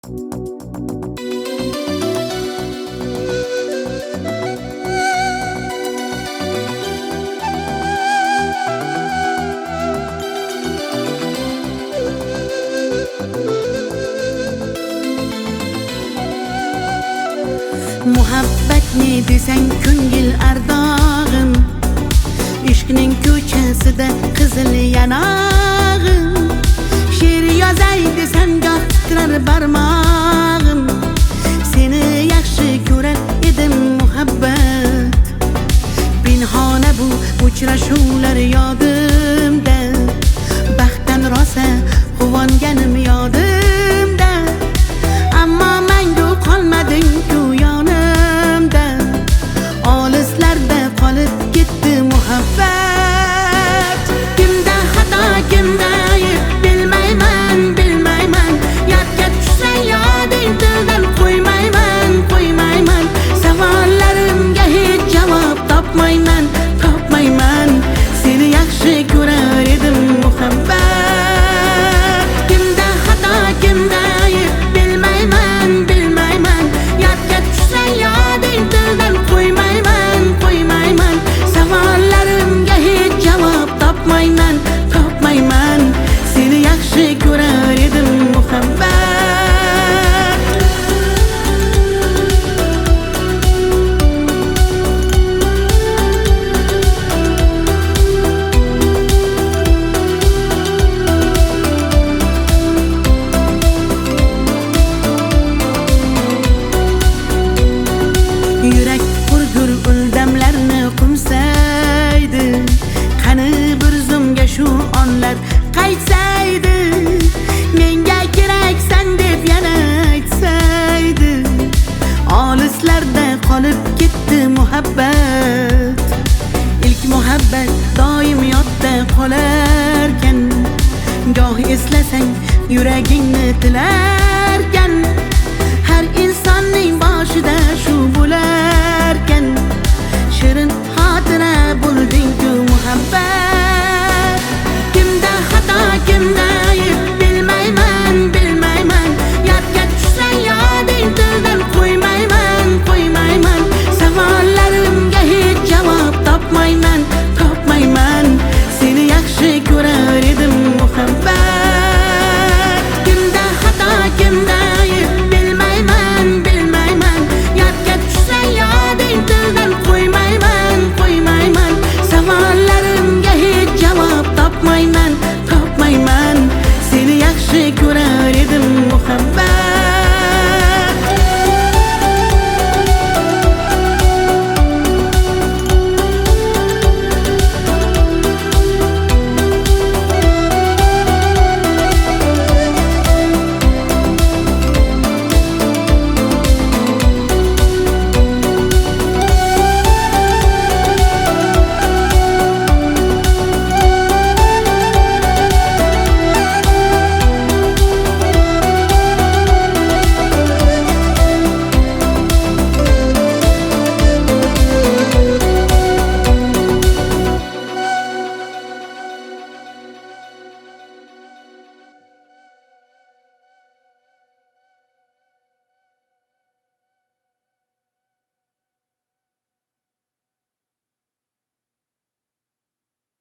Muhabbat ne desang ko'ngil ardog'im, ishqning ko'chasida qizil yanog'im. She'r yozay desam goh titrar barmog'im, seni yaxshi ko'rar edim muhabbat. Pinhona bu uchrashuvlar yodimda, baxtdan rosa quvonganim yodimda. Ammo mangu qolmading-ku yonimda, olislarda qolib ketdi muhabbat. Kimda xato, kimda ayb bilmayman, bilmayman. Yodga tushsa yoding tildan qo'ymayman, qo'ymayman. Savollarimga hech javob topmayman, topmayman. Seni yaxshi ko'rar edim muhabbat. Kimda xato, kimda ayb bilmayman, bilmayman. Yodga tushsa yoding tildan qo'ymayman, qo'ymayman. Savollarimga hech javob topmayman, topmayman. Seni yaxshi ko'rar edim muhabbat. Yurak hurgur uldamlarni qumsaydi, qani bir zumga shu onlar qaytsaydi. Menga keraksan deb yana aytsaydi, olislarda qolib ketdi muhabbat. Ilk muhabbat doim yodda qolarkan, goh eslasang yuragingni tilar.